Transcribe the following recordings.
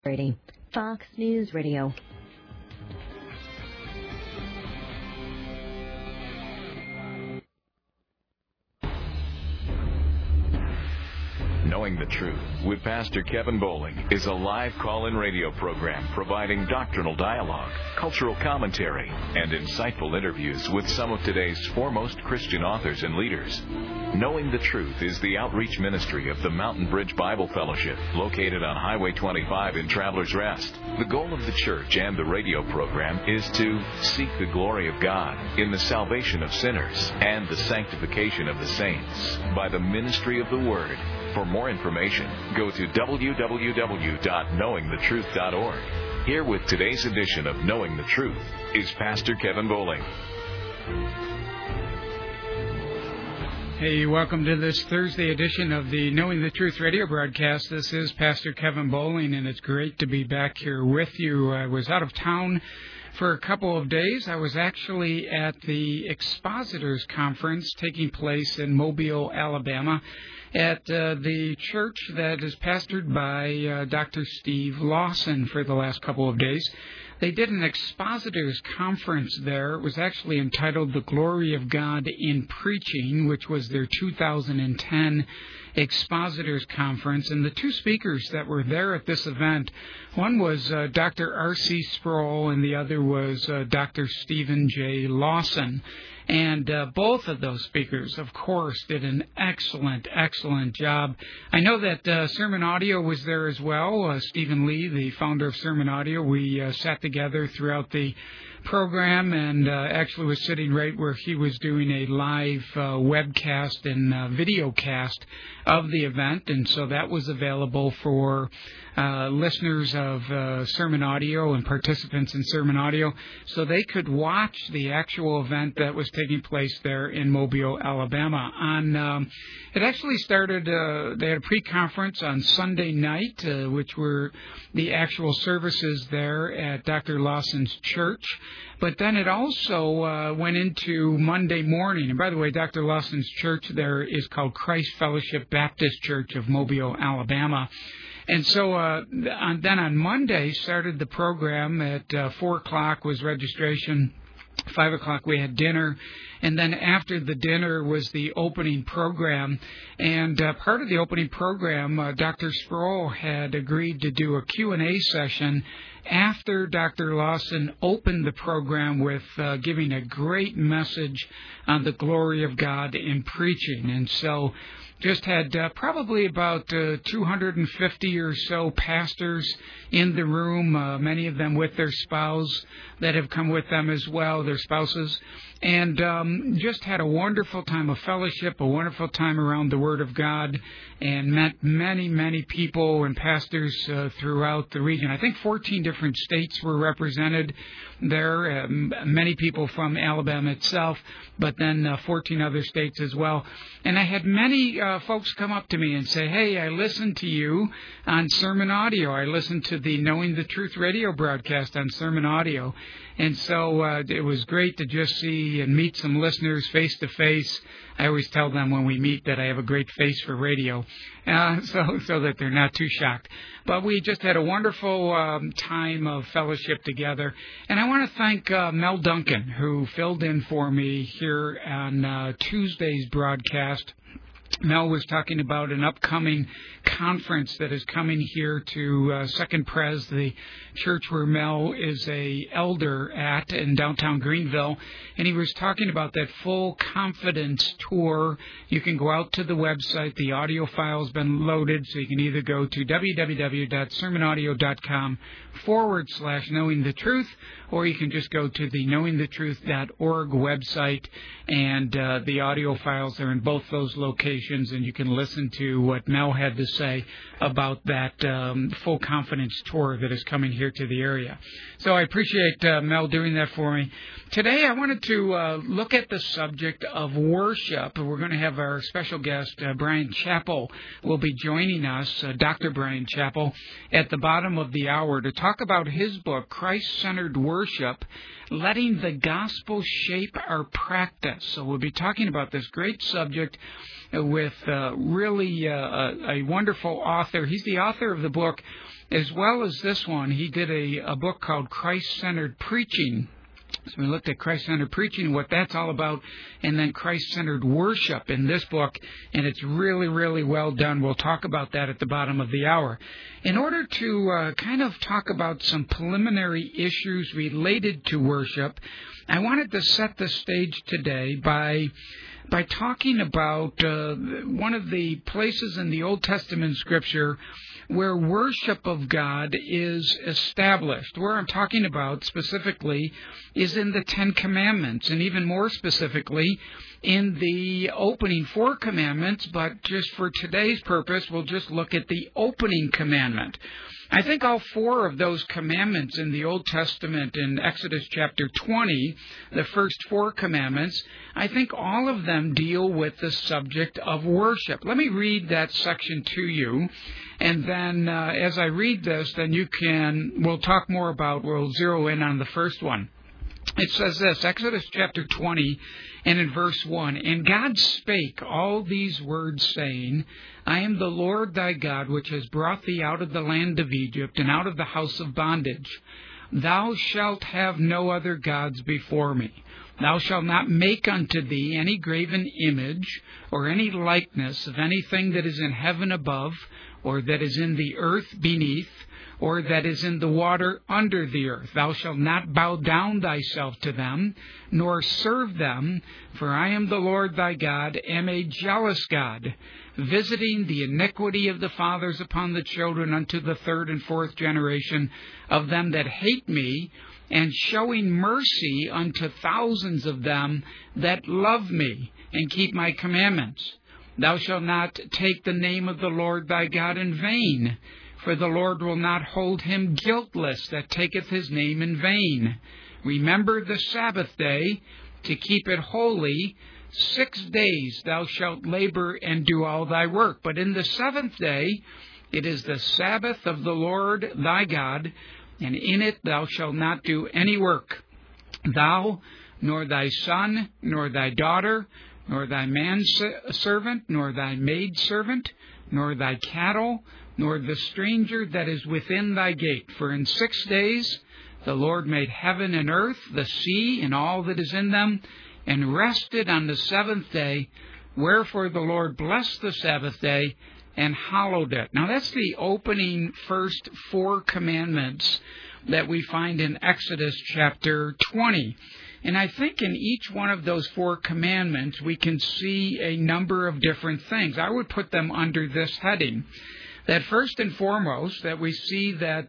Brady, Fox News Radio. Knowing the Truth with Pastor Kevin Bowling is a live call-in radio program providing doctrinal dialogue, cultural commentary, and insightful interviews with some of today's foremost Christian authors and leaders. Knowing the Truth is the outreach ministry of the Mountain Bridge Bible Fellowship, located on Highway 25 in Travelers Rest. The goal of the church and the radio program is to seek the glory of God in the salvation of sinners and the sanctification of the saints by the ministry of the Word. For more information, go to www.knowingthetruth.org. Here with today's edition of Knowing the Truth is Pastor Kevin Bowling. Hey, welcome to this Thursday edition of the Knowing the Truth radio broadcast. This is Pastor Kevin Bowling, and it's great to be back here with you. I was out of town for a couple of days. I was actually at the Expositors Conference taking place in Mobile, Alabama, at the church that is pastored by Dr. Steve Lawson for the last couple of days. They did an Expositors Conference there. It was actually entitled The Glory of God in Preaching, which was their 2010 Expositors Conference. And the two speakers that were there at this event, one was Dr. R.C. Sproul and the other was Dr. Stephen J. Lawson. And both of those speakers, of course, did an excellent job. I know that Sermon Audio was there as well. Stephen Lee, the founder of Sermon Audio, we sat together throughout the program and actually was sitting right where he was doing a live webcast and videocast of the event. And so that was available for listeners of Sermon Audio and participants in Sermon Audio, so they could watch the actual event that was taking place there in Mobile, Alabama. It actually started, they had a pre-conference on Sunday night, which were the actual services there at Dr. Lawson's church. But then it also went into Monday morning. And by the way, Dr. Lawson's church there is called Christ Fellowship Baptist Church of Mobile, Alabama. And so then on Monday started the program at 4 o'clock was registration. 5 o'clock we had dinner, and then after the dinner was the opening program. And part of the opening program, Dr. Sproul had agreed to do a Q&A session after Dr. Lawson opened the program with giving a great message on the glory of God in preaching. And so just had probably about 250 or so pastors in the room, many of them with their spouse that have come with them as well, their spouses, and just had a wonderful time of fellowship, a wonderful time around the Word of God, and met many people and pastors throughout the region. I think 14 different states were represented there, many people from Alabama itself, but then 14 other states as well. And I had many folks come up to me and say, hey, I listened to you on Sermon Audio. I listened to the Knowing the Truth radio broadcast on Sermon Audio. And so it was great to just see and meet some listeners face to face. I always tell them when we meet that I have a great face for radio, so that they're not too shocked. But we just had a wonderful time of fellowship together. And I want to thank Mel Duncan, who filled in for me here on Tuesday's broadcast. Mel was talking about an upcoming conference that is coming here to Second Pres, the church where Mel is a elder at in downtown Greenville, and he was talking about that Full Confidence tour. You can go out to the website. The audio file's been loaded, so you can either go to www.sermonaudio.com/knowing the truth, or you can just go to the knowingthetruth.org website, and the audio files are in both those locations, and you can listen to what Mel had to say about that Full Confidence tour that is coming here to the area. So I appreciate Mel doing that for me. Today I wanted to look at the subject of worship. We're going to have our special guest, Brian Chappell, will be joining us, Dr. Brian Chappell, at the bottom of the hour to talk about his book, Christ-Centered Worship, Letting the Gospel Shape Our Practice. So we'll be talking about this great subject with really a wonderful author. He's the author of the book as well as this one, he did a book called Christ-Centered Preaching. So we looked at Christ-centered preaching, what that's all about, and then Christ-centered worship in this book, and it's really, really well done. We'll talk about that at the bottom of the hour. In order to kind of talk about some preliminary issues related to worship, I wanted to set the stage today by talking about one of the places in the Old Testament Scripture where worship of God is established. Where I'm talking about specifically is in the Ten Commandments, and even more specifically in the opening 4 commandments, but just for today's purpose, we'll just look at the opening commandment. I think all 4 of those commandments in the Old Testament, in Exodus chapter 20, the first 4 commandments, I think all of them deal with the subject of worship. Let me read that section to you, and then as I read this, then we'll talk more about, we'll zero in on the first one. It says this, Exodus chapter 20, and in verse 1, And God spake all these words, saying, I am the Lord thy God, which has brought thee out of the land of Egypt, and out of the house of bondage. Thou shalt have no other gods before me. Thou shalt not make unto thee any graven image, or any likeness of anything that is in heaven above, or that is in the earth beneath, or that is in the water under the earth. Thou shalt not bow down thyself to them, nor serve them, for I am the Lord thy God, am a jealous God, visiting the iniquity of the fathers upon the children unto the 3rd and 4th generation of them that hate me, and showing mercy unto thousands of them that love me, and keep my commandments. Thou shalt not take the name of the Lord thy God in vain, for the Lord will not hold him guiltless that taketh his name in vain. Remember the Sabbath day, to keep it holy. 6 days thou shalt labor and do all thy work. But in the 7th day it is the Sabbath of the Lord thy God, and in it thou shalt not do any work. Thou, nor thy son, nor thy daughter, nor thy manservant, nor thy maidservant, nor thy cattle, nor the stranger that is within thy gate. For in 6 days the Lord made heaven and earth, the sea, and all that is in them, and rested on the 7th day. Wherefore the Lord blessed the Sabbath day and hallowed it. Now that's the opening first 4 commandments that we find in Exodus chapter 20. And I think in each one of those 4 commandments we can see a number of different things. I would put them under this heading. That first and foremost, that we see that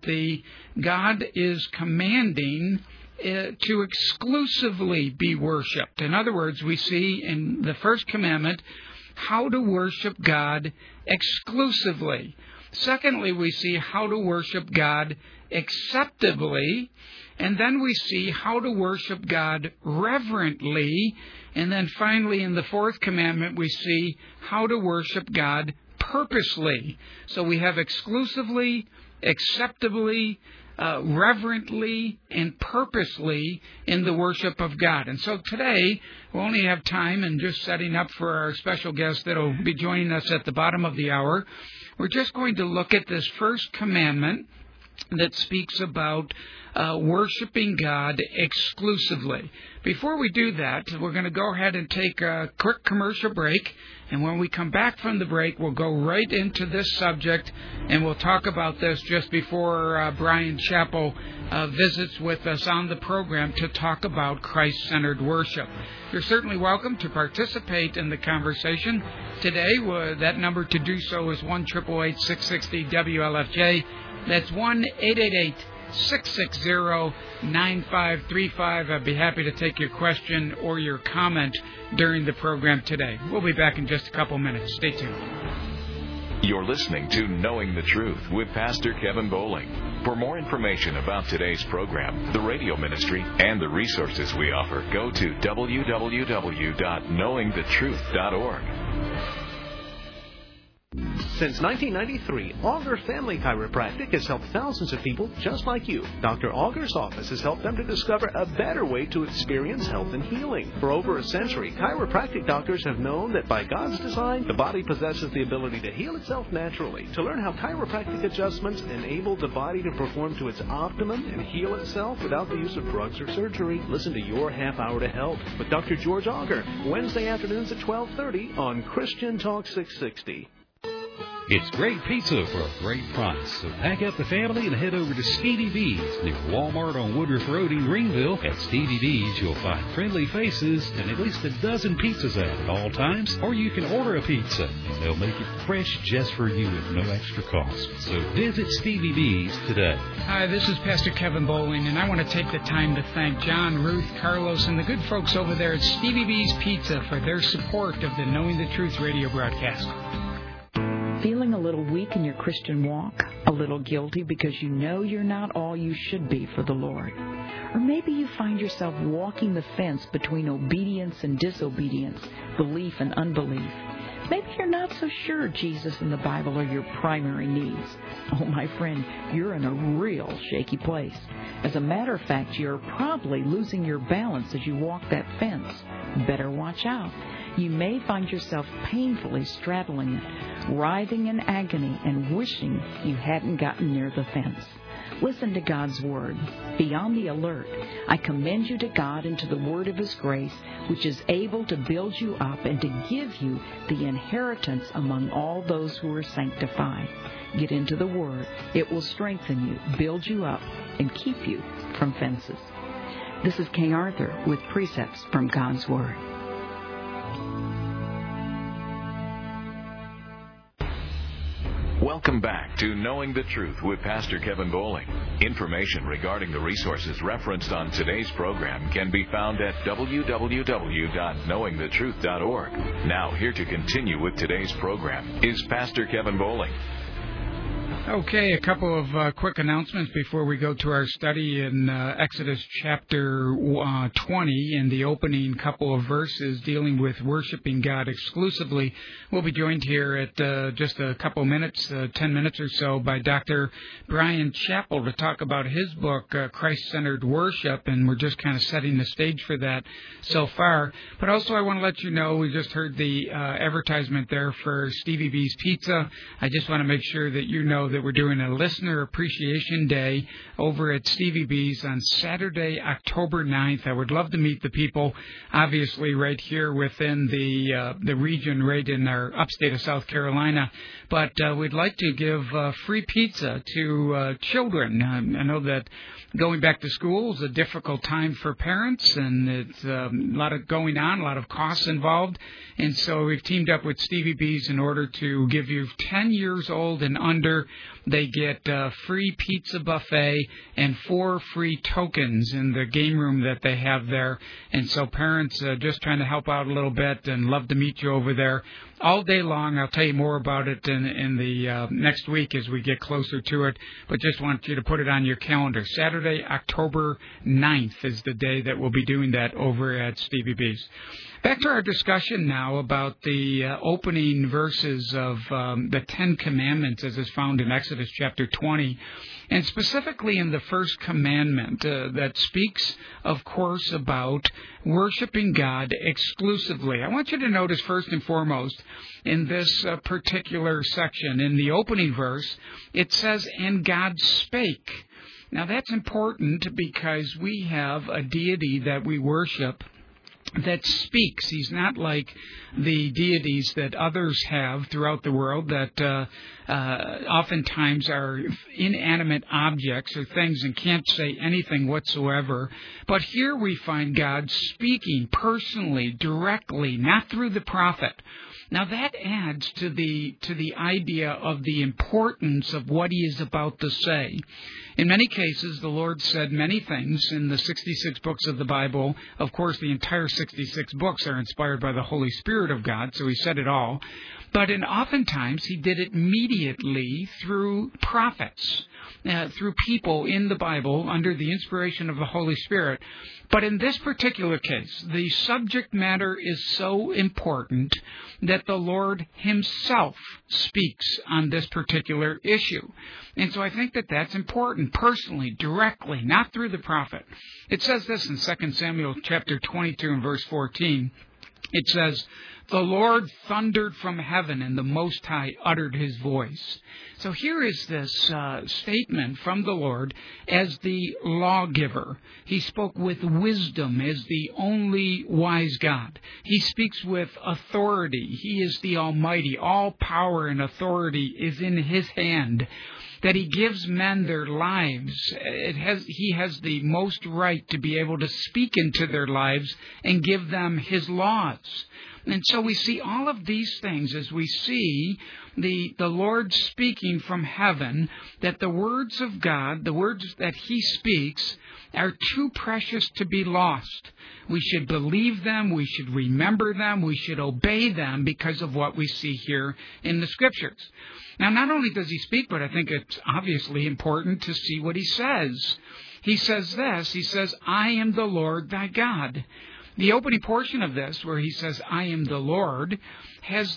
God is commanding to exclusively be worshipped. In other words, we see in the first commandment how to worship God exclusively. Secondly, we see how to worship God acceptably. And then we see how to worship God reverently. And then finally, in the 4th commandment, we see how to worship God purposely. So we have exclusively, acceptably, reverently, and purposely in the worship of God. And so today, we only have time, and just setting up for our special guest that will be joining us at the bottom of the hour, we're just going to look at this first commandment that speaks about worshiping God exclusively. Before we do that, we're going to go ahead and take a quick commercial break, and when we come back from the break, we'll go right into this subject, and we'll talk about this just before Brian Chappell visits with us on the program to talk about Christ-centered worship. You're certainly welcome to participate in the conversation. Today, that number to do so is 1-888-660-WLFJ. That's 1-888-660-9535. I'd be happy to take your question or your comment during the program today. We'll be back in just a couple minutes. Stay tuned. You're listening to Knowing the Truth with Pastor Kevin Bowling. For more information about today's program, the radio ministry, and the resources we offer, go to www.knowingthetruth.org. Since 1993, Auger Family Chiropractic has helped thousands of people just like you. Dr. Auger's office has helped them to discover a better way to experience health and healing. For over a century, chiropractic doctors have known that by God's design, the body possesses the ability to heal itself naturally. To learn how chiropractic adjustments enable the body to perform to its optimum and heal itself without the use of drugs or surgery, listen to Your Half Hour to Health with Dr. George Auger, Wednesday afternoons at 12:30 on Christian Talk 660. It's great pizza for a great price. So pack up the family and head over to Stevie B's near Walmart on Woodruff Road in Greenville. At Stevie B's, you'll find friendly faces and at least a dozen pizzas out at all times. Or you can order a pizza, and they'll make it fresh just for you with no extra cost. So visit Stevie B's today. Hi, this is Pastor Kevin Bowling, and I want to take the time to thank John, Ruth, Carlos, and the good folks over there at Stevie B's Pizza for their support of the Knowing the Truth radio broadcast. Feeling a little weak in your Christian walk? A little guilty because you know you're not all you should be for the Lord? Or maybe you find yourself walking the fence between obedience and disobedience, belief and unbelief. Maybe you're not so sure Jesus and the Bible are your primary needs. Oh, my friend, you're in a real shaky place. As a matter of fact, you're probably losing your balance as you walk that fence. Better watch out. You may find yourself painfully straddling it, writhing in agony and wishing you hadn't gotten near the fence. Listen to God's Word. Be on the alert. I commend you to God and to the Word of His grace, which is able to build you up and to give you the inheritance among all those who are sanctified. Get into the Word. It will strengthen you, build you up, and keep you from fences. This is Kay Arthur with Precepts from God's Word. Welcome back to Knowing the Truth with Pastor Kevin Bowling. Information regarding the resources referenced on today's program can be found at www.knowingthetruth.org. Now, here to continue with today's program is Pastor Kevin Bowling. Okay, a couple of quick announcements before we go to our study in Exodus chapter 20 in the opening couple of verses dealing with worshiping God exclusively. We'll be joined here at just a couple minutes, 10 minutes or so, by Dr. Brian Chappell to talk about his book, Christ-Centered Worship, and we're just kind of setting the stage for that so far. But also I want to let you know, we just heard the advertisement there for Stevie B's Pizza. I just want to make sure that you know that we're doing a Listener Appreciation Day over at Stevie B's on Saturday, October 9th. I would love to meet the people, obviously, right here within the region, right in our upstate of South Carolina. But we'd like to give free pizza to children. I know that going back to school is a difficult time for parents, and it's a lot of going on, a lot of costs involved. And so we've teamed up with Stevie B's in order to give you 10 years old and under. They get free pizza buffet and 4 free tokens in the game room that they have there. And so parents just trying to help out a little bit and love to meet you over there all day long. I'll tell you more about it in the next week as we get closer to it. But just want you to put it on your calendar. Saturday, October 9th is the day that we'll be doing that over at Stevie B's. Back to our discussion now about the opening verses of the Ten Commandments as is found in Exodus chapter 20, and specifically in the first commandment that speaks, of course, about worshiping God exclusively. I want you to notice first and foremost in this particular section, in the opening verse, it says, "And God spake." Now that's important because we have a deity that we worship that speaks. He's not like the deities that others have throughout the world that oftentimes are inanimate objects or things and can't say anything whatsoever. But here we find God speaking personally, directly, not through the prophet. Now that adds to the idea of the importance of what he is about to say. In many cases, the Lord said many things in the 66 books of the Bible. Of course, the entire 66 books are inspired by the Holy Spirit of God, so he said it all. But oftentimes, he did it immediately through prophets, through people in the Bible under the inspiration of the Holy Spirit. But in this particular case, the subject matter is so important that the Lord himself speaks on this particular issue. And so I think that that's important personally, directly, not through the prophet. It says this in 2 Samuel chapter 22 and verse 14. It says, "The Lord thundered from heaven, and the Most High uttered his voice." So here is this statement from the Lord as the lawgiver. He spoke with wisdom as the only wise God. He speaks with authority. He is the Almighty. All power and authority is in his hand. That he gives men their lives. He has the most right to be able to speak into their lives and give them his laws. And so we see all of these things as we see the Lord speaking from heaven, that the words of God, the words that he speaks, are too precious to be lost. We should believe them, we should remember them, we should obey them because of what we see here in the Scriptures. Now, not only does he speak, but I think it's obviously important to see what he says. He says this, he says, "I am the Lord thy God." The opening portion of this, where he says, "I am the Lord," has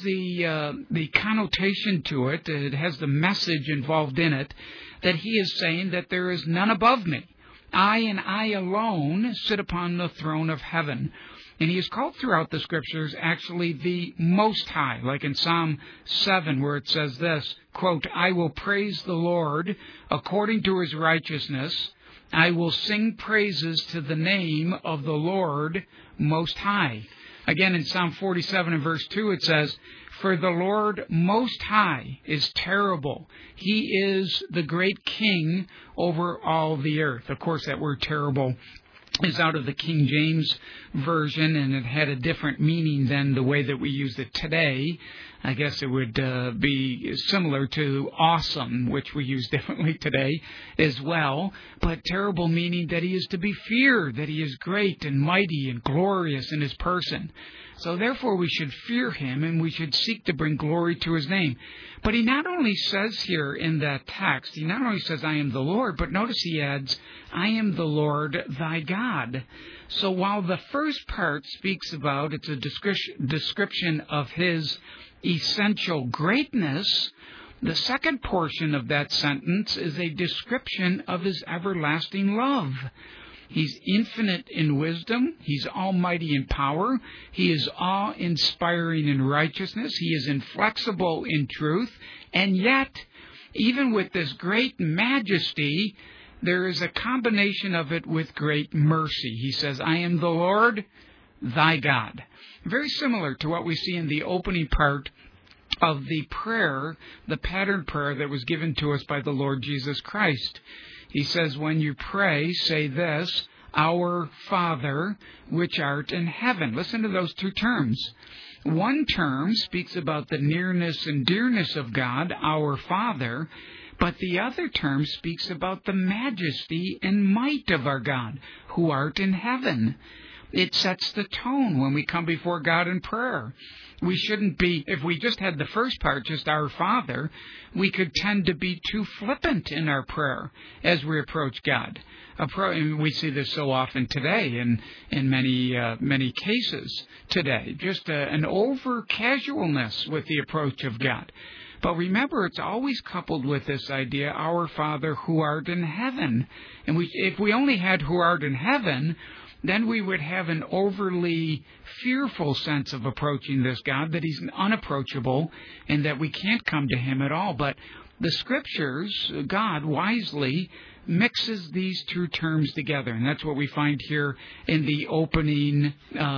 the connotation to it, it has the message involved in it, that he is saying that there is none above me. I and I alone sit upon the throne of heaven. And he is called throughout the Scriptures actually the Most High, like in Psalm 7 where it says this, quote, "I will praise the Lord according to his righteousness. I will sing praises to the name of the Lord Most High." Again, in Psalm 47 and verse 2, it says, "For the Lord Most High is terrible. He is the great King over all the earth." Of course, that word terrible is out of the King James Version, and it had a different meaning than the way that we use it today. I guess it would be similar to awesome, which we use differently today as well. But terrible meaning that he is to be feared, that he is great and mighty and glorious in his person. So therefore we should fear him and we should seek to bring glory to his name. But he not only says here in that text, he not only says, "I am the Lord," but notice he adds, "I am the Lord thy God." So while the first part speaks about, it's a description of his essential greatness, the second portion of that sentence is a description of his everlasting love. He's infinite in wisdom. He's almighty in power. He is awe-inspiring in righteousness. He is inflexible in truth. And yet, even with this great majesty, there is a combination of it with great mercy. He says, "I am the Lord, thy God." Very similar to what we see in the opening part of the prayer, the pattern prayer that was given to us by the Lord Jesus Christ. He says, when you pray, say this, "Our Father, which art in heaven." Listen to those two terms. One term speaks about the nearness and dearness of God, our Father, but the other term speaks about the majesty and might of our God, who art in heaven. It sets the tone when we come before God in prayer. We shouldn't be, if we just had the first part, just our Father, we could tend to be too flippant in our prayer as we approach God. And we see this so often today in many cases today. Just an over-casualness with the approach of God. But remember, it's always coupled with this idea, "Our Father who art in heaven." And if we only had "who art in heaven," then we would have an overly fearful sense of approaching this God, that he's unapproachable and that we can't come to him at all. But the Scriptures, God wisely mixes these two terms together, and that's what we find here in the opening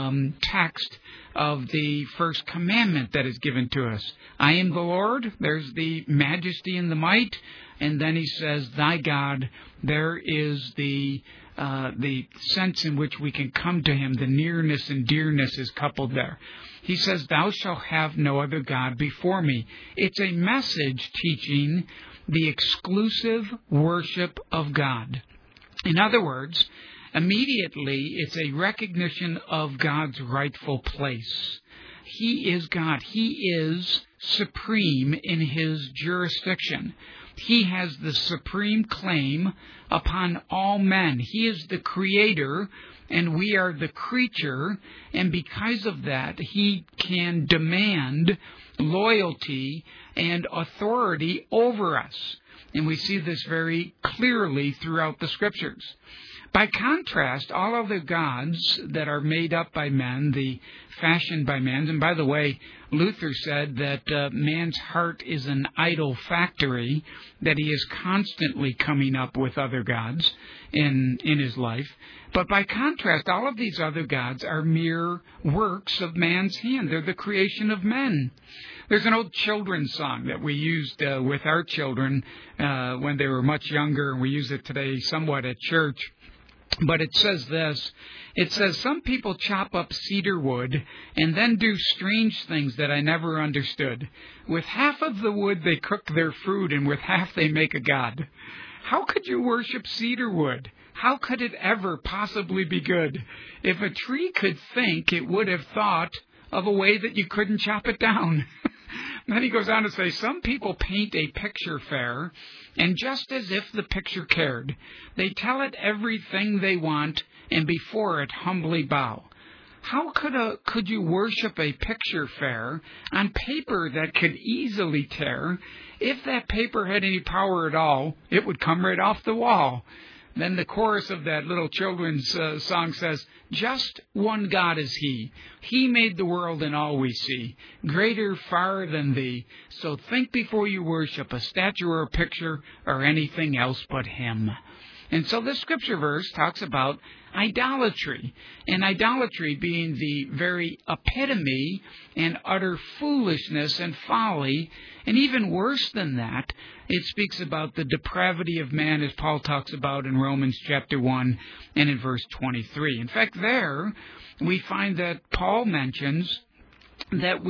text of the first commandment that is given to us. "I am the Lord." There's the majesty and the might. And then he says, "Thy God." There is the sense in which we can come to him. The nearness and dearness is coupled there. He says, "Thou shalt have no other God before me." It's a message teaching the exclusive worship of God. In other words, immediately it's a recognition of God's rightful place. He is God. He is supreme in his jurisdiction. He has the supreme claim upon all men. He is the creator, and we are the creature, and because of that, he can demand loyalty and authority over us. And we see this very clearly throughout the Scriptures. By contrast, all other gods that are made up by men, fashioned by men, and by the way, Luther said that man's heart is an idol factory, that he is constantly coming up with other gods in his life. But by contrast, all of these other gods are mere works of man's hand. They're the creation of men. There's an old children's song that we used with our children when they were much younger, and we use it today somewhat at church. But it says this. It says, some people chop up cedar wood and then do strange things that I never understood. With half of the wood they cook their food, and with half they make a god. How could you worship cedar wood? How could it ever possibly be good? If a tree could think, it would have thought of a way that you couldn't chop it down. Then he goes on to say, some people paint a picture fair, and just as if the picture cared, they tell it everything they want, and before it humbly bow. How could you worship a picture fair on paper that could easily tear? If that paper had any power at all, it would come right off the wall. Then the chorus of that little children's song says, just one God is he. He made the world and all we see. Greater far than thee. So think before you worship a statue or a picture or anything else but him. And so this scripture verse talks about idolatry, and idolatry being the very epitome and utter foolishness and folly, and even worse than that, it speaks about the depravity of man, as Paul talks about in Romans chapter 1 and in verse 23. In fact, there we find that Paul mentions that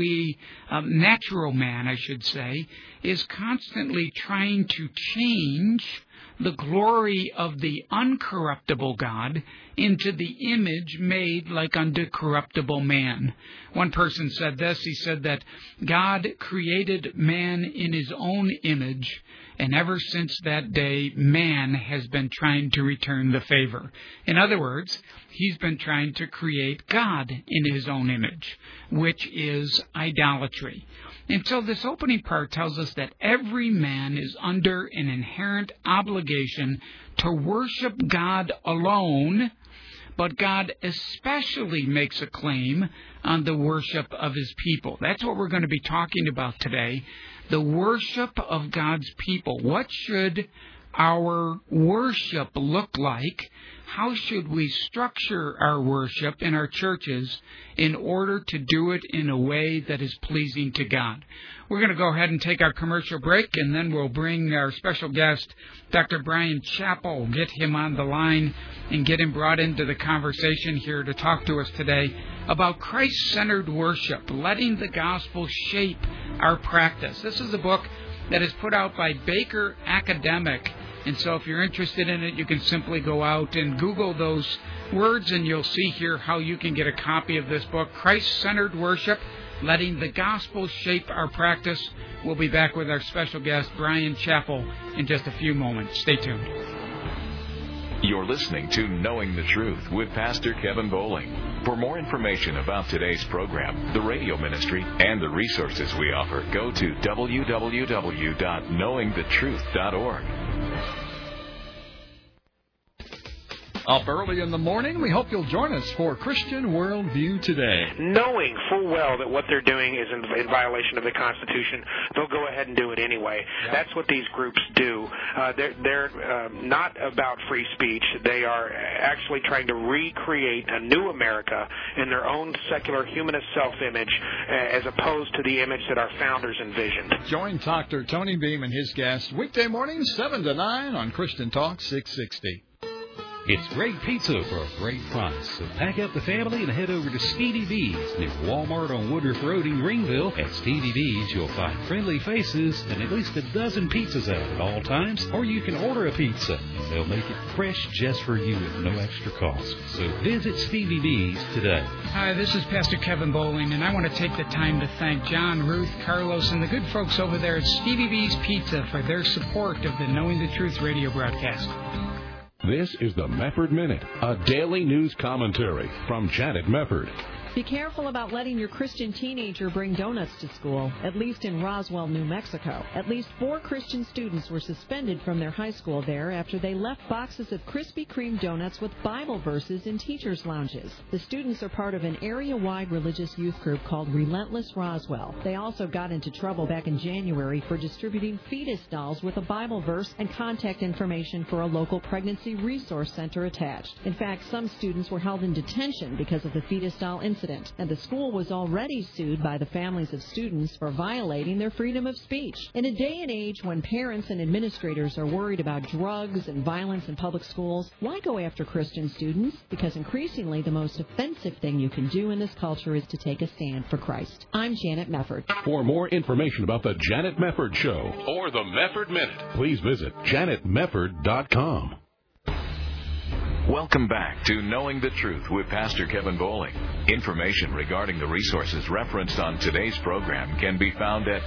natural man, I should say, is constantly trying to change the glory of the uncorruptible God into the image made like unto corruptible man. One person said this. He said that God created man in his own image, and ever since that day, man has been trying to return the favor. In other words, he's been trying to create God in his own image, which is idolatry. And so this opening part tells us that every man is under an inherent obligation to worship God alone, but God especially makes a claim on the worship of his people. That's what we're going to be talking about today, the worship of God's people. What should our worship look like? How should we structure our worship in our churches in order to do it in a way that is pleasing to God? We're going to go ahead and take our commercial break, and then we'll bring our special guest, Dr. Bryan Chapell, get him on the line and get him brought into the conversation here to talk to us today about Christ-centered worship, letting the gospel shape our practice. This is a book that is put out by Baker Academic. And so if you're interested in it, you can simply go out and Google those words, and you'll see here how you can get a copy of this book, Christ-Centered Worship, Letting the Gospel Shape Our Practice. We'll be back with our special guest, Bryan Chapell, in just a few moments. Stay tuned. You're listening to Knowing the Truth with Pastor Kevin Bowling. For more information about today's program, the radio ministry, and the resources we offer, go to www.knowingthetruth.org. Up early in the morning, we hope you'll join us for Christian Worldview Today. Knowing full well that what they're doing is in violation of the Constitution, they'll go ahead and do it anyway. Yep. That's what these groups do. They're not about free speech. They are actually trying to recreate a new America in their own secular humanist self-image as opposed to the image that our founders envisioned. Join Dr. Tony Beam and his guests weekday mornings 7 to 9 on Christian Talk 660. It's great pizza for a great price. So pack up the family and head over to Stevie B's near Walmart on Woodruff Road in Greenville. At Stevie B's, you'll find friendly faces and at least a dozen pizzas out at all times. Or you can order a pizza. They'll make it fresh just for you at no extra cost. So visit Stevie B's today. Hi, this is Pastor Kevin Bowling, and I want to take the time to thank John, Ruth, Carlos, and the good folks over there at Stevie B's Pizza for their support of the Knowing the Truth radio broadcast. This is the Mefford Minute, a daily news commentary from Janet Mefford. Be careful about letting your Christian teenager bring donuts to school, at least in Roswell, New Mexico. At least 4 Christian students were suspended from their high school there after they left boxes of Krispy Kreme donuts with Bible verses in teachers' lounges. The students are part of an area-wide religious youth group called Relentless Roswell. They also got into trouble back in January for distributing fetus dolls with a Bible verse and contact information for a local pregnancy resource center attached. In fact, some students were held in detention because of the fetus doll incident, and the school was already sued by the families of students for violating their freedom of speech. In a day and age when parents and administrators are worried about drugs and violence in public schools, why go after Christian students? Because increasingly the most offensive thing you can do in this culture is to take a stand for Christ. I'm Janet Mefford. For more information about the Janet Mefford Show or the Mefford Minute, please visit janetmefford.com. Welcome back to Knowing the Truth with Pastor Kevin Bowling. Information regarding the resources referenced on today's program can be found at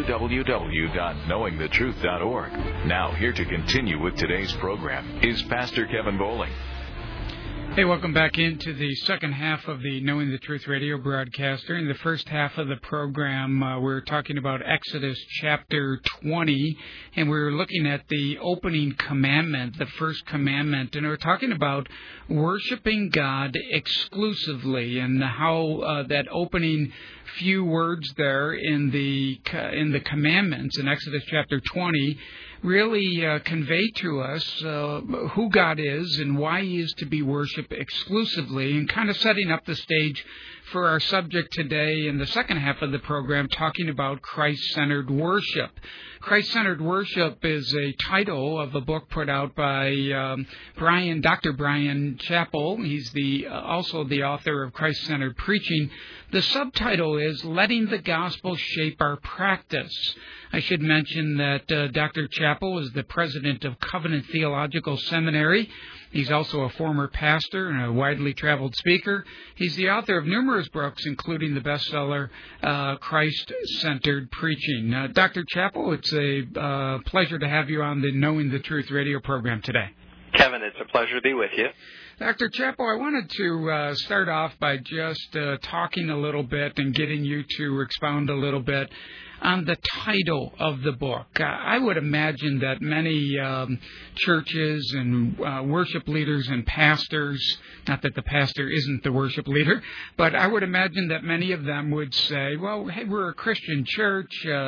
www.knowingthetruth.org. Now, here to continue with today's program is Pastor Kevin Bowling. Hey, welcome back into the second half of the Knowing the Truth radio broadcast. During the first half of the program, we're talking about Exodus chapter 20, and we're looking at the opening commandment, the first commandment, and we're talking about worshiping God exclusively and how that opening few words there in the commandments in Exodus chapter 20 really convey to us who God is and why He is to be worshipped exclusively, and kind of setting up the stage for our subject today in the second half of the program, talking about Christ-centered worship. Christ-centered worship is a title of a book put out by Dr. Bryan Chapell. He's also the author of Christ-centered preaching. The subtitle is Letting the Gospel Shape Our Practice. I should mention that Dr. Chapell is the president of Covenant Theological Seminary. He's also a former pastor and a widely traveled speaker. He's the author of numerous books, including the bestseller Christ-Centered Preaching. Dr. Chapell, it's a pleasure to have you on the Knowing the Truth radio program today. Kevin, it's a pleasure to be with you. Dr. Chapell, I wanted to start off by just talking a little bit and getting you to expound a little bit on the title of the book. I would imagine that many churches and worship leaders and pastors, not that the pastor isn't the worship leader, but I would imagine that many of them would say, well, hey, we're a Christian church.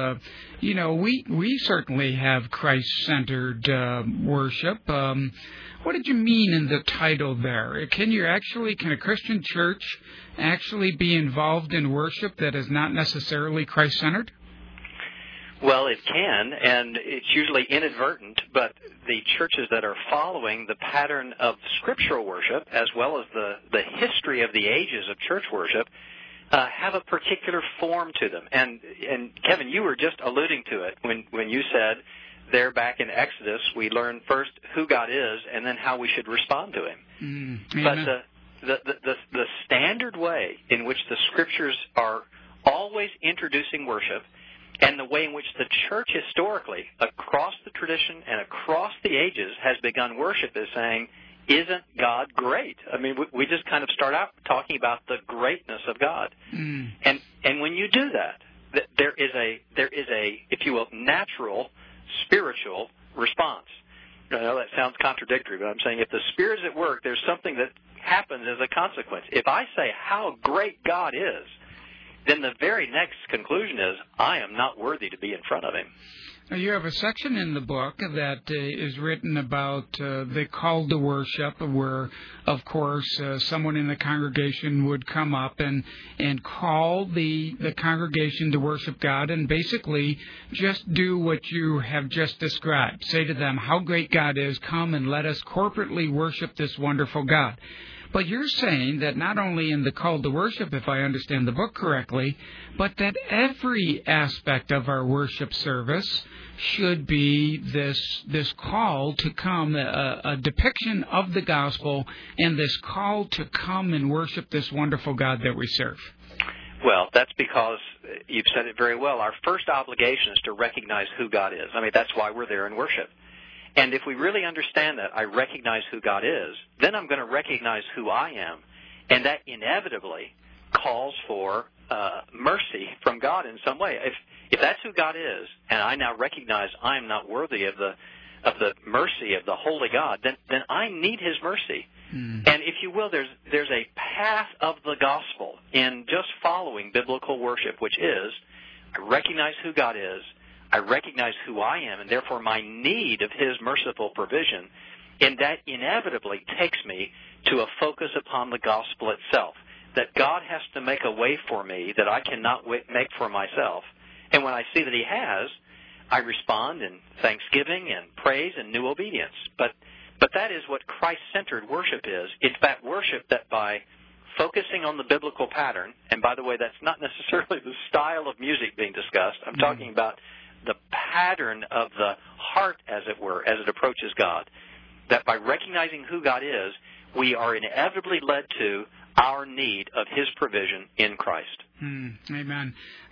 We certainly have Christ-centered worship. What did you mean in the title there? Can a Christian church actually be involved in worship that is not necessarily Christ-centered? Well, it can, and it's usually inadvertent, but the churches that are following the pattern of scriptural worship, as well as the history of the ages of church worship, have a particular form to them. And Kevin, you were just alluding to it when you said there back in Exodus, we learn first who God is and then how we should respond to Him. But the standard way in which the scriptures are always introducing worship, and the way in which the church historically, across the tradition and across the ages, has begun worship is saying, isn't God great? I mean, we just kind of start out talking about the greatness of God. And when you do that, there is a, if you will, natural spiritual response. I know that sounds contradictory, but I'm saying if the Spirit is at work, there's something that happens as a consequence. If I say how great God is, then the very next conclusion is, I am not worthy to be in front of Him. You have a section in the book that is written about the call to worship, where, of course, someone in the congregation would come up and call the congregation to worship God, and basically just do what you have just described. Say to them how great God is. Come and let us corporately worship this wonderful God. But you're saying that not only in the call to worship, if I understand the book correctly, but that every aspect of our worship service should be this call to come, a depiction of the gospel, and this call to come and worship this wonderful God that we serve. Well, that's because you've said it very well. Our first obligation is to recognize who God is. I mean, that's why we're there in worship. And if we really understand that, I recognize who God is, then I'm going to recognize who I am. And that inevitably calls for mercy from God in some way. If that's who God is, and I now recognize I'm not worthy of the mercy of the holy God, then I need His mercy. And if you will, there's a path of the gospel in just following biblical worship, which is I recognize who God is, I recognize who I am, and therefore my need of His merciful provision, and that inevitably takes me to a focus upon the gospel itself, that God has to make a way for me that I cannot make for myself. And when I see that He has, I respond in thanksgiving and praise and new obedience. But that is what Christ-centered worship is. It's that worship that by focusing on the biblical pattern, and by the way, that's not necessarily the style of music being discussed. I'm talking about the pattern of the heart, as it were, as it approaches God. That by recognizing who God is, we are inevitably led to our need of His provision in Christ. Amen.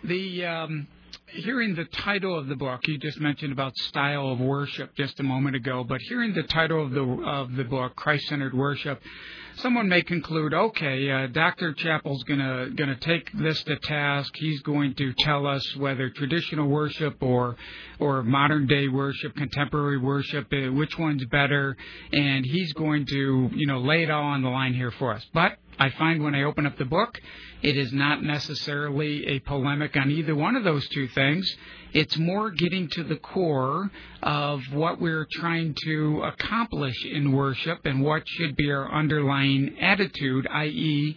Hearing the title of the book, you just mentioned about style of worship just a moment ago, but hearing the title of the book, Christ-Centered Worship, someone may conclude, okay, Dr. Chappell's gonna take this to task. He's going to tell us whether traditional worship or modern day worship, contemporary worship, which one's better, and he's going to lay it all on the line here for us. But I find when I open up the book, it is not necessarily a polemic on either one of those two things. It's more getting to the core of what we're trying to accomplish in worship and what should be our underlying attitude, i.e.,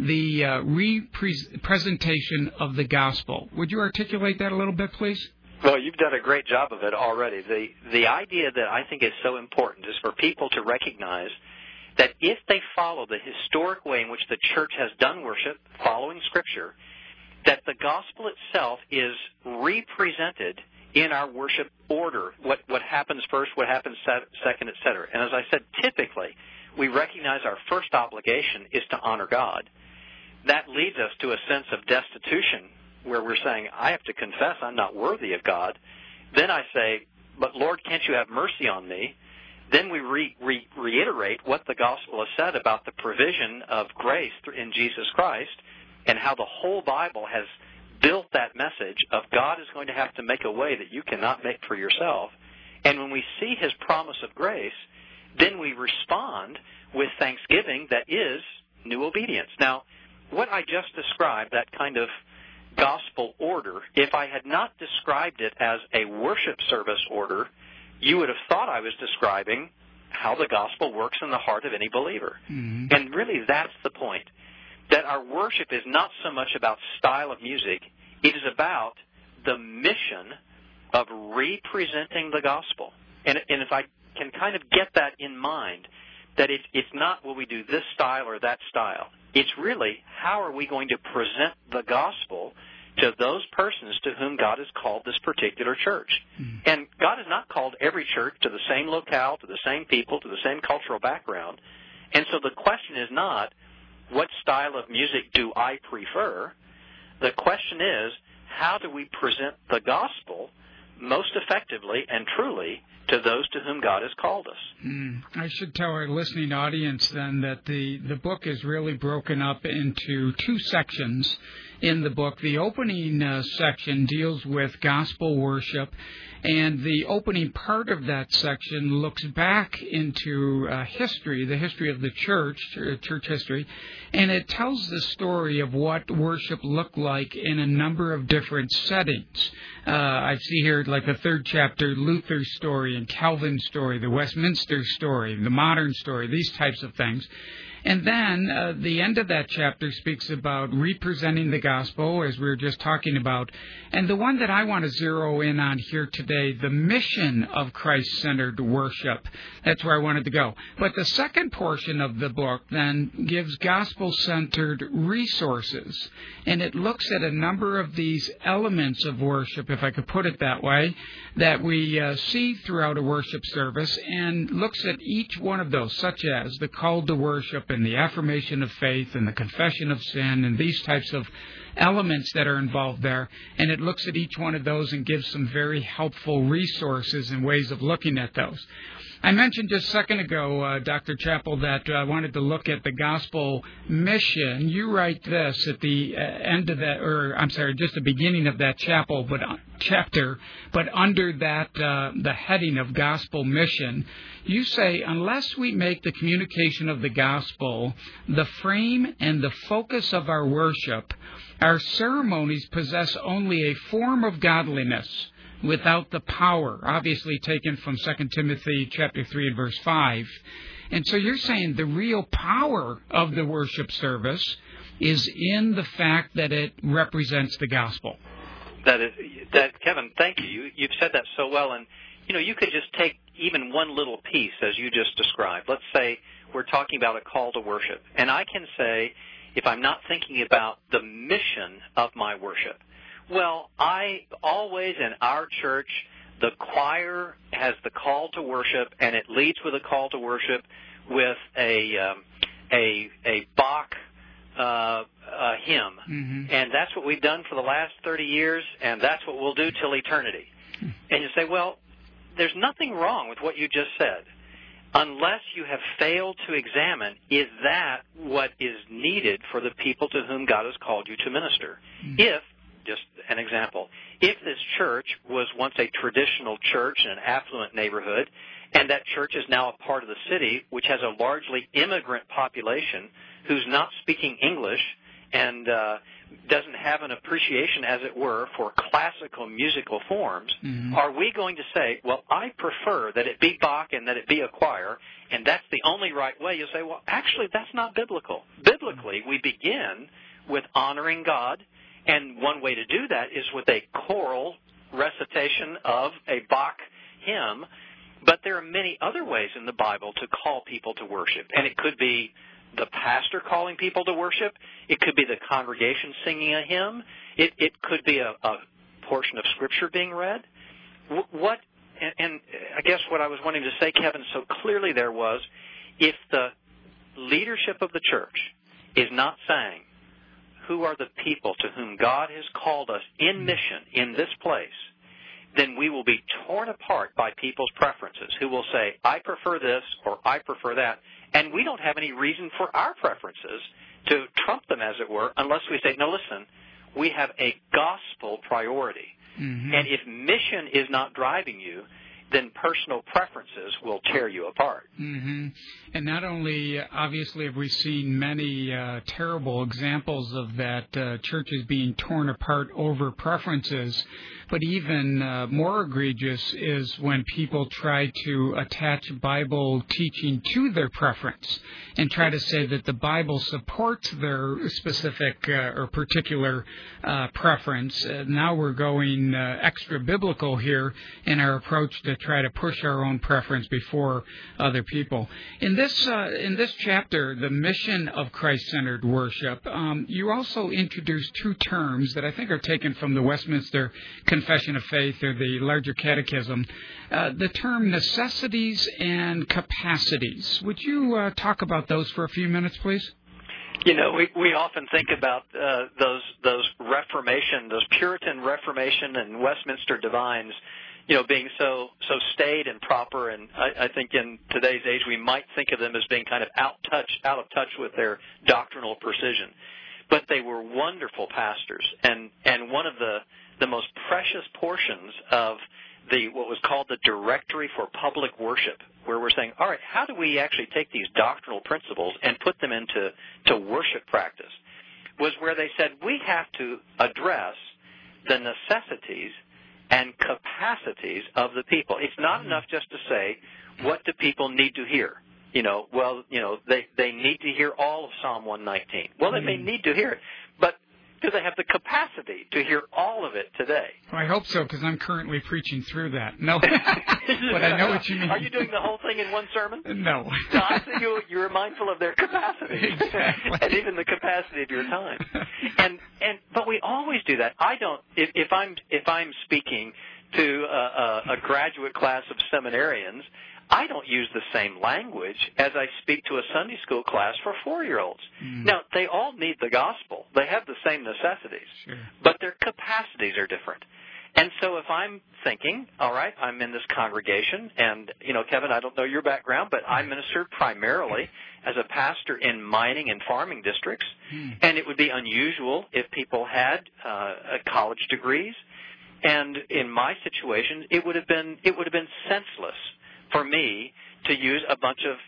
the presentation of the gospel. Would you articulate that a little bit, please? Well, you've done a great job of it already. The idea that I think is so important is for people to recognize that if they follow the historic way in which the church has done worship, following Scripture, that the gospel itself is represented in our worship order. What happens first, what happens second, etc. And as I said, typically, we recognize our first obligation is to honor God. That leads us to a sense of destitution, where we're saying, I have to confess I'm not worthy of God. Then I say, but Lord, can't you have mercy on me? Then we reiterate what the gospel has said about the provision of grace in Jesus Christ and how the whole Bible has built that message of God is going to have to make a way that you cannot make for yourself. And when we see His promise of grace, then we respond with thanksgiving that is new obedience. Now, what I just described, that kind of gospel order, if I had not described it as a worship service order, you would have thought I was describing how the gospel works in the heart of any believer. Mm-hmm. And really that's the point, that our worship is not so much about style of music, it is about the mission of representing the gospel. And if I can kind of get that in mind, that it's not, will we do this style or that style. It's really, how are we going to present the gospel to those persons to whom God has called this particular church. And God has not called every church to the same locale, to the same people, to the same cultural background. And so the question is not, what style of music do I prefer? The question is, how do we present the gospel most effectively and truly to those to whom God has called us? I should tell our listening audience then that the book is really broken up into two sections. in the book. The opening section deals with gospel worship, and the opening part of that section looks back into history, the history of the church history, and it tells the story of what worship looked like in a number of different settings. I see here, like the third chapter, Luther's story and Calvin's story, the Westminster story, the modern story, these types of things. And then the end of that chapter speaks about representing the gospel, as we were just talking about. And the one that I want to zero in on here today, the mission of Christ-centered worship. That's where I wanted to go. But the second portion of the book then gives gospel-centered resources. And it looks at a number of these elements of worship, if I could put it that way, that we see throughout a worship service, and looks at each one of those, such as the call to worship and the affirmation of faith and the confession of sin and these types of elements that are involved there. And it looks at each one of those and gives some very helpful resources and ways of looking at those. I mentioned just a second ago, Dr. Chappell, that I wanted to look at the gospel mission. You write this at the end of that, or I'm sorry, just the beginning of that chapter, but under that, the heading of gospel mission, you say, unless we make the communication of the gospel the frame and the focus of our worship, our ceremonies possess only a form of godliness without the power, obviously taken from 2 Timothy chapter 3 and verse 5. And so you're saying the real power of the worship service is in the fact that it represents the gospel. Kevin, thank you. You've said that so well. And, you could just take even one little piece, as you just described. Let's say we're talking about a call to worship. And I can say, if I'm not thinking about the mission of my worship, well, I always in our church, the choir has the call to worship, and it leads with a call to worship with a Bach hymn. Mm-hmm. And that's what we've done for the last 30 years, and that's what we'll do till eternity. And you say, well, there's nothing wrong with what you just said, unless you have failed to examine, is that what is needed for the people to whom God has called you to minister? Mm-hmm. If, just an example, if this church was once a traditional church in an affluent neighborhood, and that church is now a part of the city, which has a largely immigrant population who's not speaking English and doesn't have an appreciation, as it were, for classical musical forms, mm-hmm. Are we going to say, well, I prefer that it be Bach and that it be a choir, and that's the only right way? You'll say, well, actually, that's not biblical. Biblically, we begin with honoring God, and one way to do that is with a choral recitation of a Bach hymn. But there are many other ways in the Bible to call people to worship. And it could be the pastor calling people to worship. It could be the congregation singing a hymn. It could be a portion of Scripture being read. And I guess what I was wanting to say, Kevin, so clearly there was, if the leadership of the church is not saying, who are the people to whom God has called us in mission in this place, then we will be torn apart by people's preferences, who will say, I prefer this or I prefer that. And we don't have any reason for our preferences to trump them, as it were, unless we say, no, listen, we have a gospel priority. Mm-hmm. And if mission is not driving you, then personal preferences will tear you apart. Mm-hmm. And not only, obviously, have we seen many terrible examples of that, churches being torn apart over preferences, but even more egregious is when people try to attach Bible teaching to their preference and try to say that the Bible supports their specific or particular preference. Now we're going extra biblical here in our approach to try to push our own preference before other people. In this chapter, the mission of Christ-centered worship, you also introduce two terms that I think are taken from the Westminster Confession of Faith or the larger catechism, the term necessities and capacities. Would you talk about those for a few minutes, please? You know, we often think about those Reformation, those Puritan Reformation and Westminster divines, you know, being so staid and proper, and I think in today's age we might think of them as being kind of out of touch with their doctrinal precision. but they were wonderful pastors. And one of the most precious portions of what was called the Directory for Public Worship, where we're saying, all right, how do we actually take these doctrinal principles and put them into worship practice, was where they said we have to address the necessities and capacities of the people. It's not enough just to say, what do people need to hear? They need to hear all of Psalm 119. Well, they may need to hear it, but do they have the capacity to hear all of it today? Well, I hope so, because I'm currently preaching through that. No, but I know what you mean. Are you doing the whole thing in one sermon? No. So I think you're mindful of their capacity, exactly. And even the capacity of your time. But we always do that. I don't. If I'm speaking to a graduate class of seminarians, I don't use the same language as I speak to a Sunday school class for 4-year-olds. Now, they all need the gospel. They have the same necessities, but their capacities are different. And so if I'm thinking, all right, I'm in this congregation, and, Kevin, I don't know your background, but I ministered primarily as a pastor in mining and farming districts, and it would be unusual if people had college degrees. And in my situation, it would have been senseless for me to use a bunch of,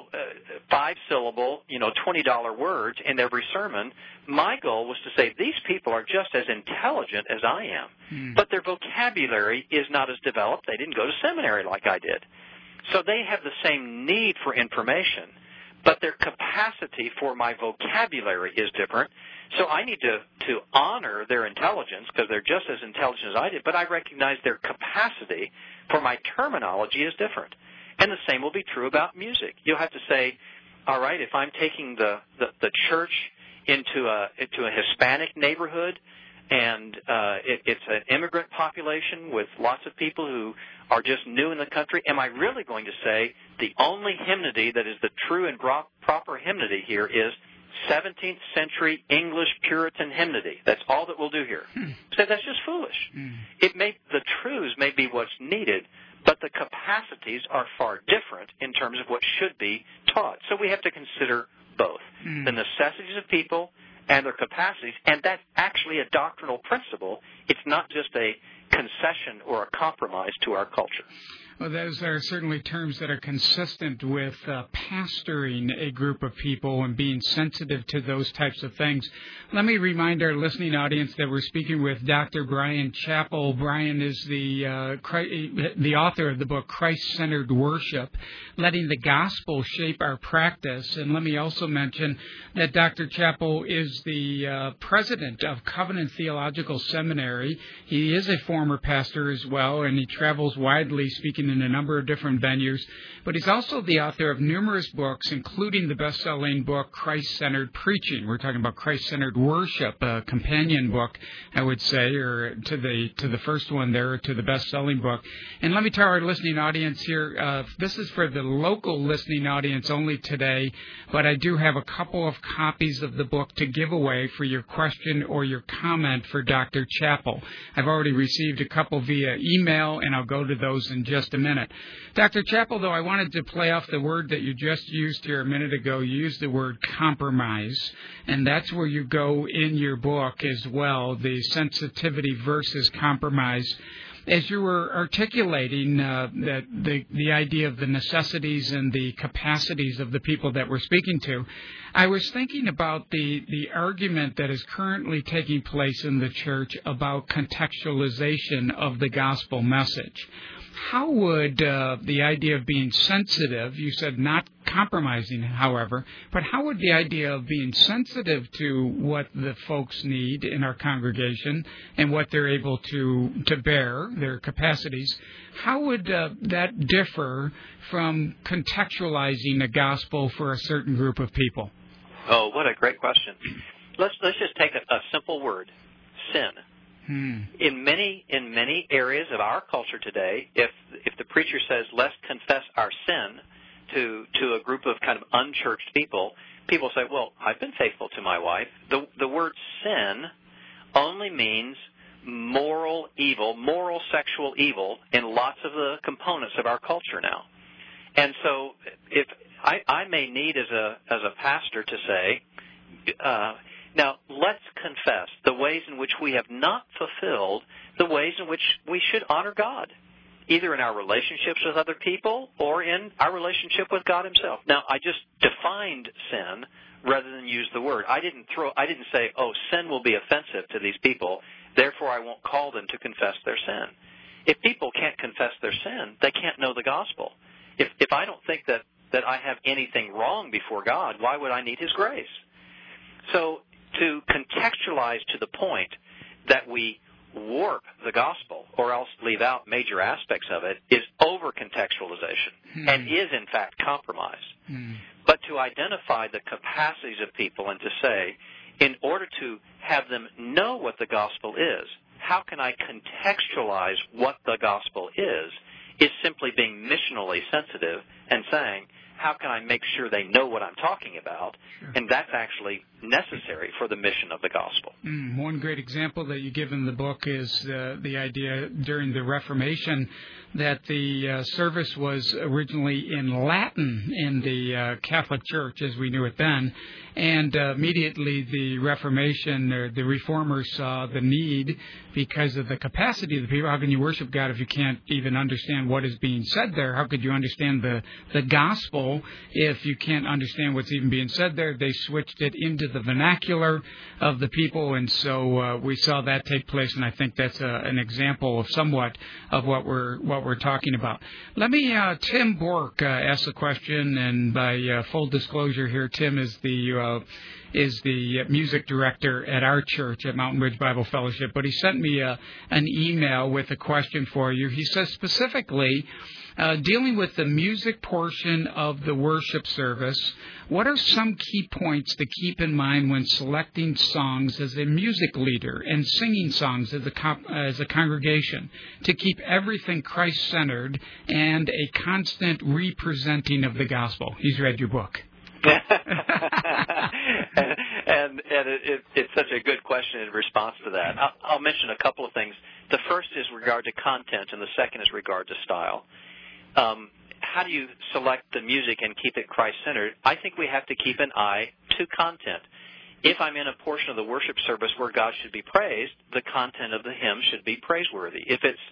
5-syllable, $20 words in every sermon. My goal was to say these people are just as intelligent as I am, but their vocabulary is not as developed. They didn't go to seminary like I did. So they have the same need for information, but their capacity for my vocabulary is different. So I need to honor their intelligence because they're just as intelligent as I did, but I recognize their capacity for my terminology is different. And the same will be true about music. You'll have to say, all right, if I'm taking the church into a Hispanic neighborhood and it's an immigrant population with lots of people who are just new in the country, am I really going to say the only hymnody that is the true and proper hymnody here is 17th century English Puritan hymnody? That's all that we'll do here. So that's just foolish. The truths may be what's needed, but the capacities are far different in terms of what should be taught. So we have to consider both, the necessities of people and their capacities, and that's actually a doctrinal principle. It's not just a concession or a compromise to our culture. Well, those are certainly terms that are consistent with pastoring a group of people and being sensitive to those types of things. Let me remind our listening audience that we're speaking with Dr. Bryan Chapell. Bryan is the author of the book Christ-Centered Worship, Letting the Gospel Shape Our Practice. And let me also mention that Dr. Chapell is the president of Covenant Theological Seminary. He is a former pastor as well, and he travels widely speaking in a number of different venues, but he's also the author of numerous books, including the best-selling book Christ-Centered Preaching. We're talking about Christ-Centered Worship, a companion book, I would say, or to the first one there, to the best-selling book. And let me tell our listening audience here, this is for the local listening audience only today, but I do have a couple of copies of the book to give away for your question or your comment for Dr. Chapell. I've already received a couple via email, and I'll go to those in just a minute. Dr. Chapell, though, I wanted to play off the word that you just used here a minute ago. You used the word compromise, and that's where you go in your book as well, the sensitivity versus compromise. As you were articulating the idea of the necessities and the capacities of the people that we're speaking to, I was thinking about the argument that is currently taking place in the church about contextualization of the gospel message. How would the idea of being sensitive, you said not compromising, however, but how would the idea of being sensitive to what the folks need in our congregation and what they're able to bear, their capacities, how would that differ from contextualizing the gospel for a certain group of people? Oh, what a great question. Let's just take a simple word, sin. In many areas of our culture today, if the preacher says, let's confess our sin to a group of kind of unchurched people, people say, well, I've been faithful to my wife. The word sin only means moral evil, moral sexual evil in lots of the components of our culture now. And so if I may need as a pastor to say, Now, let's confess the ways in which we have not fulfilled the ways in which we should honor God, either in our relationships with other people or in our relationship with God himself. Now, I just defined sin rather than use the word. I didn't say, sin will be offensive to these people, therefore I won't call them to confess their sin. If people can't confess their sin, they can't know the gospel. If I don't think that I have anything wrong before God, why would I need his grace? So to contextualize to the point that we warp the gospel or else leave out major aspects of it is over-contextualization and is, in fact, compromise. But to identify the capacities of people and to say, in order to have them know what the gospel is, how can I contextualize what the gospel is simply being missionally sensitive and saying, how can I make sure they know what I'm talking about? Sure. And that's actually necessary for the mission of the gospel. One great example that you give in the book is the idea during the Reformation that the service was originally in Latin in the Catholic Church as we knew it then. And immediately the Reformation, the Reformers saw the need because of the capacity of the people. How can you worship God if you can't even understand what is being said there? How could you understand the gospel if you can't understand what's even being said there? They switched it into the vernacular of the people, and so we saw that take place, and I think that's an example of somewhat of what we're talking about. Let me, Tim Bork asked a question, and by full disclosure here, Tim is the music director at our church at Mountain Ridge Bible Fellowship, but he sent me an email with a question for you. He says specifically, dealing with the music portion of the worship service, what are some key points to keep in mind when selecting songs as a music leader and singing songs as a congregation to keep everything Christ-centered and a constant representing of the gospel? He's read your book. and it's such a good question in response to that. I'll mention a couple of things. The first is regard to content, and the second is regard to style. How do you select the music and keep it Christ-centered? I think we have to keep an eye to content. If I'm in a portion of the worship service where God should be praised, the content of the hymn should be praiseworthy. If it's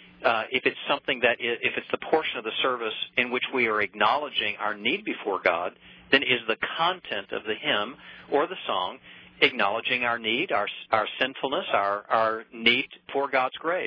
the portion of the service in which we are acknowledging our need before God, then is the content of the hymn or the song acknowledging our need, our sinfulness, our need for God's grace.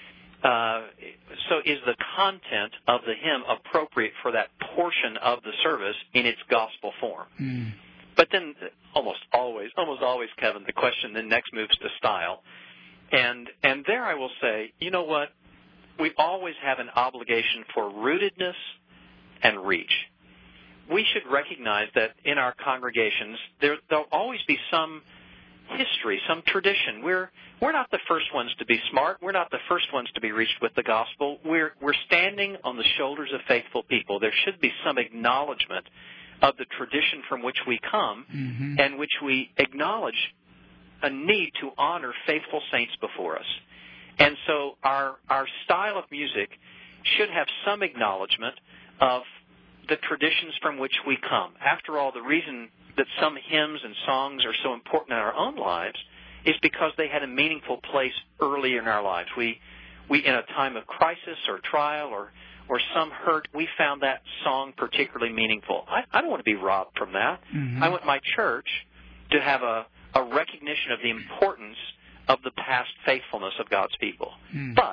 So is the content of the hymn appropriate for that portion of the service in its gospel form? But then almost always, Kevin, the question then next moves to style. And there I will say, you know what? We always have an obligation for rootedness and reach. We should recognize that in our congregations, there'll always be some history, some tradition. We're not the first ones to be smart. We're not the first ones to be reached with the gospel. We're standing on the shoulders of faithful people. There should be some acknowledgement of the tradition from which we come and which we acknowledge a need to honor faithful saints before us. And so our style of music should have some acknowledgement of the traditions from which we come. After all, the reason that some hymns and songs are so important in our own lives is because they had a meaningful place early in our lives. We in a time of crisis or trial or some hurt, we found that song particularly meaningful. I don't want to be robbed from that. I want my church to have a recognition of the importance of the past faithfulness of God's people. But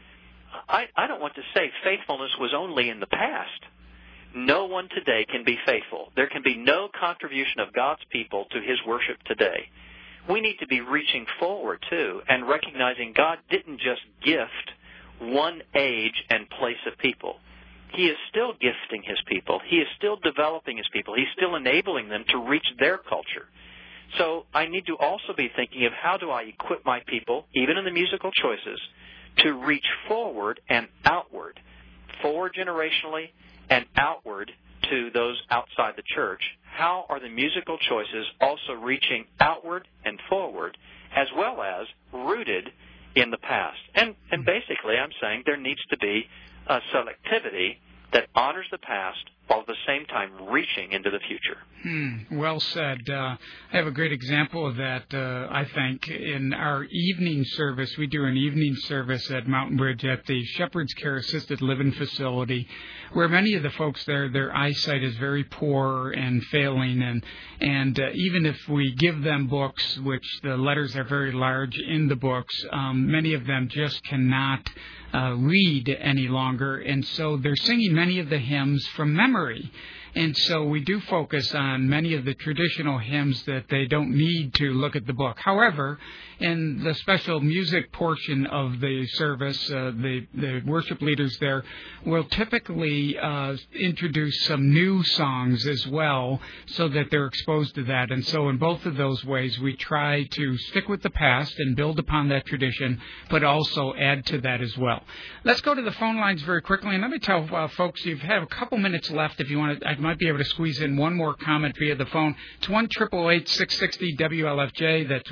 I don't want to say faithfulness was only in the past. No one today can be faithful. There can be no contribution of God's people to his worship today. We need to be reaching forward, too, and recognizing God didn't just gift one age and place of people. He is still gifting his people. He is still developing his people. He's still enabling them to reach their culture. So I need to also be thinking of how do I equip my people, even in the musical choices, to reach forward and outward, forward generationally and outward to those outside the church. How are the musical choices also reaching outward and forward, as well as rooted in the past? And basically I'm saying there needs to be a selectivity that honors the past while at the same time reaching into the future. Well said. I have a great example of that, I think, in our evening service. We do an evening service at Mountain Bridge at the Shepherd's Care Assisted Living Facility, where many of the folks there, their eyesight is very poor and failing, and even if we give them books, which the letters are very large in the books, many of them just cannot read any longer, and so they're singing many of the hymns from memory. And so we do focus on many of the traditional hymns that they don't need to look at the book. However, in the special music portion of the service, the worship leaders there will typically introduce some new songs as well so that they're exposed to that. And so in both of those ways, we try to stick with the past and build upon that tradition, but also add to that as well. Let's go to the phone lines very quickly. And let me tell folks, you have a couple minutes left if you want to. I might be able to squeeze in one more comment via the phone. It's 1-888-660-WLFJ. That's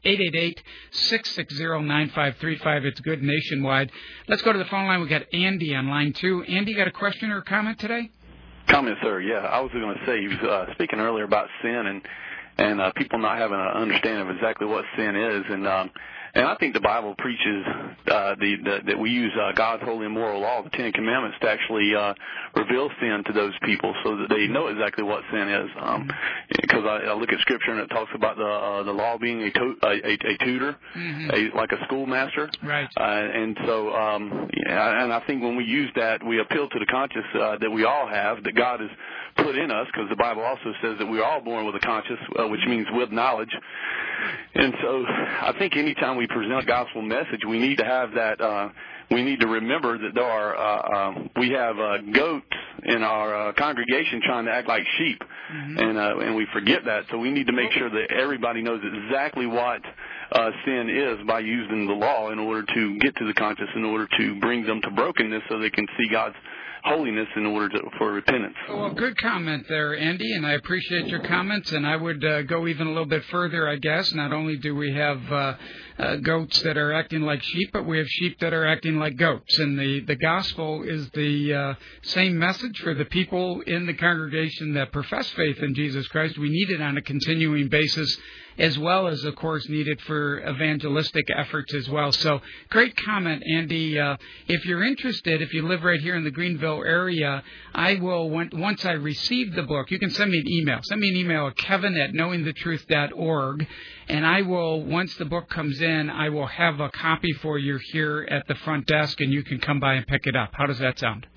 1-888-660-9535. It's good nationwide. Let's go to the phone line. We've got Andy on line 2. Andy, got a question or a comment today? Comment, sir. Yeah, I was going to say, you was speaking earlier about sin and people not having an understanding of exactly what sin is. And I think the Bible preaches that we use God's holy and moral law, the Ten Commandments, to actually reveal sin to those people so that they know exactly what sin is. Because I look at Scripture and it talks about the law being a tutor, like a schoolmaster. Right. And so, and I think when we use that, we appeal to the conscience that we all have, that God has put in us, because the Bible also says that we're all born with a conscience, which means with knowledge. And so I think anytime we present a gospel message, we need to have that, we need to remember that there are, we have goats in our congregation trying to act like sheep, and we forget that. So we need to make sure that everybody knows exactly what sin is by using the law in order to get to the conscience, in order to bring them to brokenness so they can see God's holiness in order for repentance. Well, good comment there, Andy, and I appreciate your comments, and I would go even a little bit further, I guess. Not only do we have goats that are acting like sheep, but we have sheep that are acting like goats, and the gospel is the same message for the people in the congregation that profess faith in Jesus Christ. We need it on a continuing basis, as well as, of course, needed for evangelistic efforts as well. So, great comment, Andy. If you're interested, if you live right here in the Greenville area, I will, once I receive the book, you can send me an email. Send me an email at kevin@knowingthetruth.org, and I will, once the book comes in, I will have a copy for you here at the front desk, and you can come by and pick it up. How does that sound?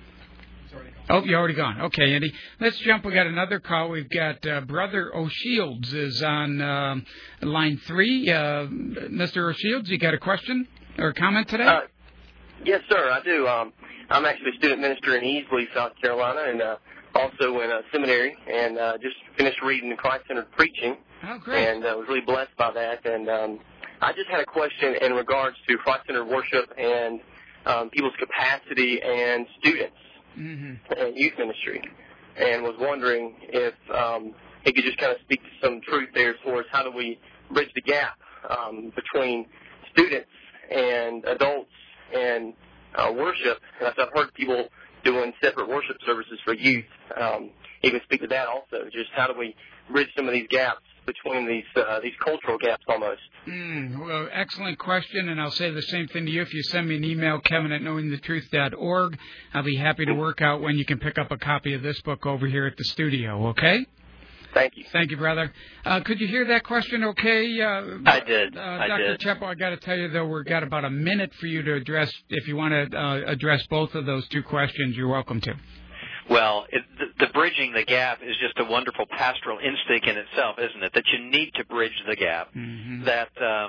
Oh, you're already gone. Okay, Andy. Let's jump. We got another call. We've got Brother O'Shields is on line 3. Mr. O'Shields, you got a question or a comment today? Yes, sir, I do. I'm actually a student minister in Easley, South Carolina, and also in a seminary, and just finished reading Christ-Centered Preaching. Oh, great. And was really blessed by that. And I just had a question in regards to Christ-Centered worship and people's capacity and students. And youth ministry, and was wondering if he could just kind of speak to some truth there as far as how do we bridge the gap between students and adults and worship. And I've heard people doing separate worship services for youth. He can speak to that also. Just how do we bridge some of these gaps between these cultural gaps almost? Well, excellent question, and I'll say the same thing to you. If you send me an email, kevin@knowingthetruth.org, I'll be happy to work out when you can pick up a copy of this book over here at the studio, okay? Thank you. Thank you, brother. Could you hear that question okay? I did. Dr. Chappell, I got to tell you, though, we've got about a minute for you to address. If you want to address both of those two questions, you're welcome to. Well, the bridging the gap is just a wonderful pastoral instinct in itself, isn't it? That you need to bridge the gap. That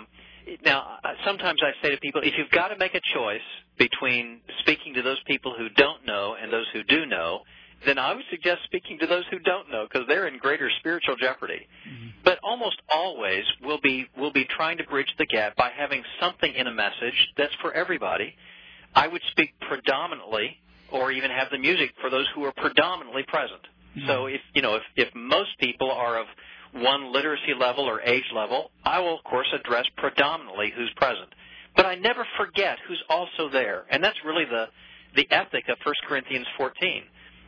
now, sometimes I say to people, if you've got to make a choice between speaking to those people who don't know and those who do know, then I would suggest speaking to those who don't know, because they're in greater spiritual jeopardy. But almost always we'll be trying to bridge the gap by having something in a message that's for everybody. I would speak predominantly, or even have the music for those who are predominantly present. So if most people are of one literacy level or age level, I will of course address predominantly who's present. But I never forget who's also there, and that's really the ethic of 1 Corinthians 14.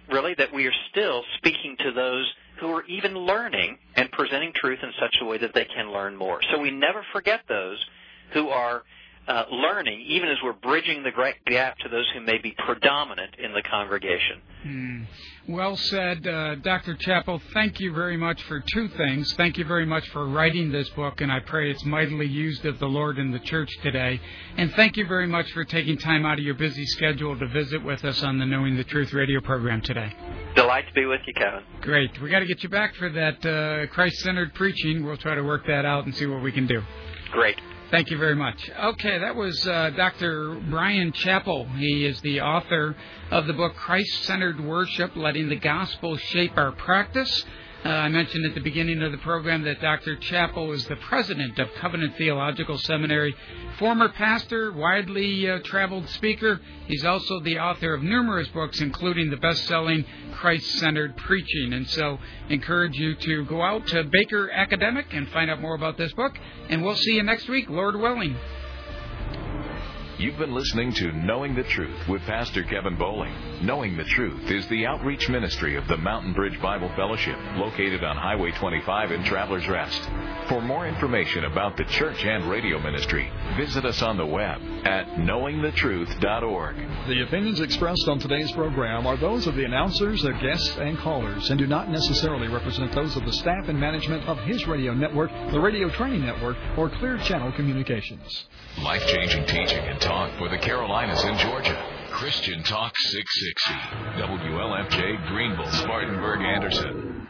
really, that we are still speaking to those who are even learning and presenting truth in such a way that they can learn more. So we never forget those who are learning, even as we're bridging the great gap to those who may be predominant in the congregation. Well said, Dr. Chappell. Thank you very much for two things. Thank you very much for writing this book, and I pray it's mightily used of the Lord in the church today. And thank you very much for taking time out of your busy schedule to visit with us on the Knowing the Truth radio program today. Delight to be with you, Kevin. Great. We got to get you back for that Christ-centered preaching. We'll try to work that out and see what we can do. Great. Thank you very much. Okay, that was Dr. Bryan Chappell. He is the author of the book Christ-Centered Worship, Letting the Gospel Shape Our Practice. I mentioned at the beginning of the program that Dr. Chappell is the president of Covenant Theological Seminary, former pastor, widely traveled speaker. He's also the author of numerous books, including the best-selling Christ-Centered Preaching. And so encourage you to go out to Baker Academic and find out more about this book. And we'll see you next week, Lord willing. You've been listening to Knowing the Truth with Pastor Kevin Bowling. Knowing the Truth is the outreach ministry of the Mountain Bridge Bible Fellowship, located on Highway 25 in Travelers Rest. For more information about the church and radio ministry, visit us on the web at knowingthetruth.org. The opinions expressed on today's program are those of the announcers, their guests, and callers, and do not necessarily represent those of the staff and management of his radio network, the Radio Training Network, or Clear Channel Communications. Life-changing teaching and talk for the Carolinas and Georgia. Christian Talk 660. WLFJ, Greenville, Spartanburg, Anderson.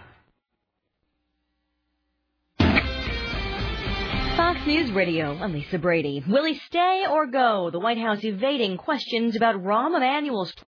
Fox News Radio, I'm Lisa Brady. Will he stay or go? The White House evading questions about Rahm Emanuel's